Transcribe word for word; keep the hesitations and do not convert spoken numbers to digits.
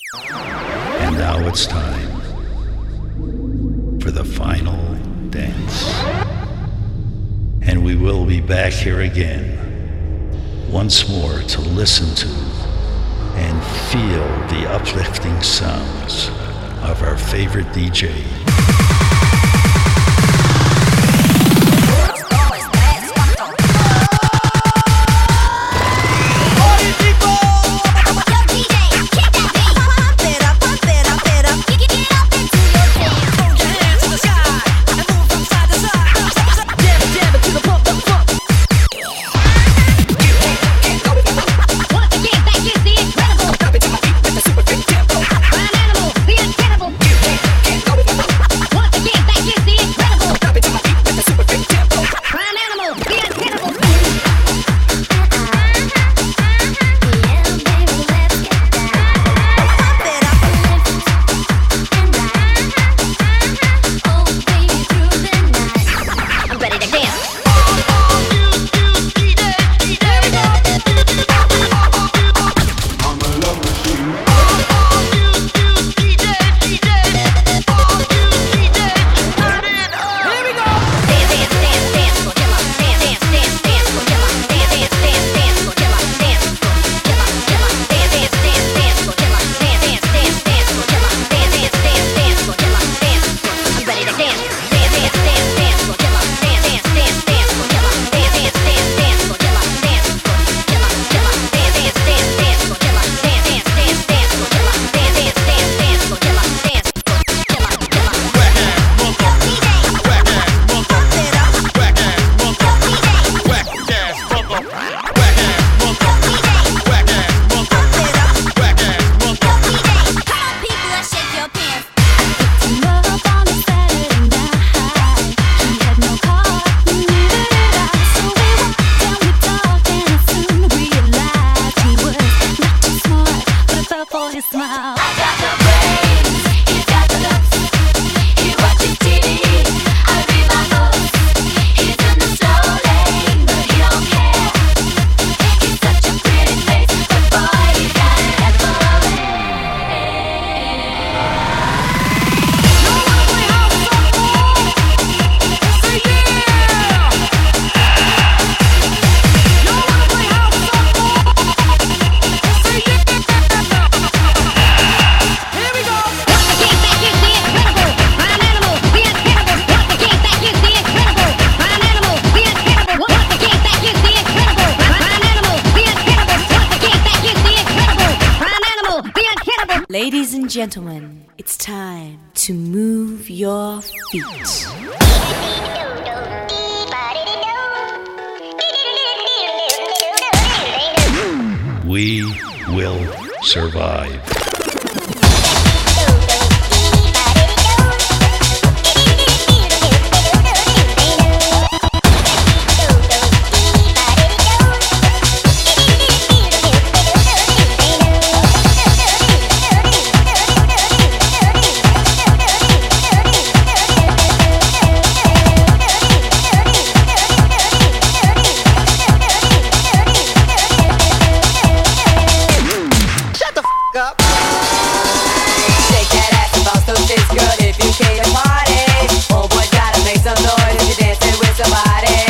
And now it's time for the final dance. And we will be back here again, once more to listen to and feel the uplifting sounds of our favorite D J. Ladies and gentlemen, it's time to move your feet. We will survive. Girl, if you came to party, oh boy, gotta make some noise if you're dancing with somebody.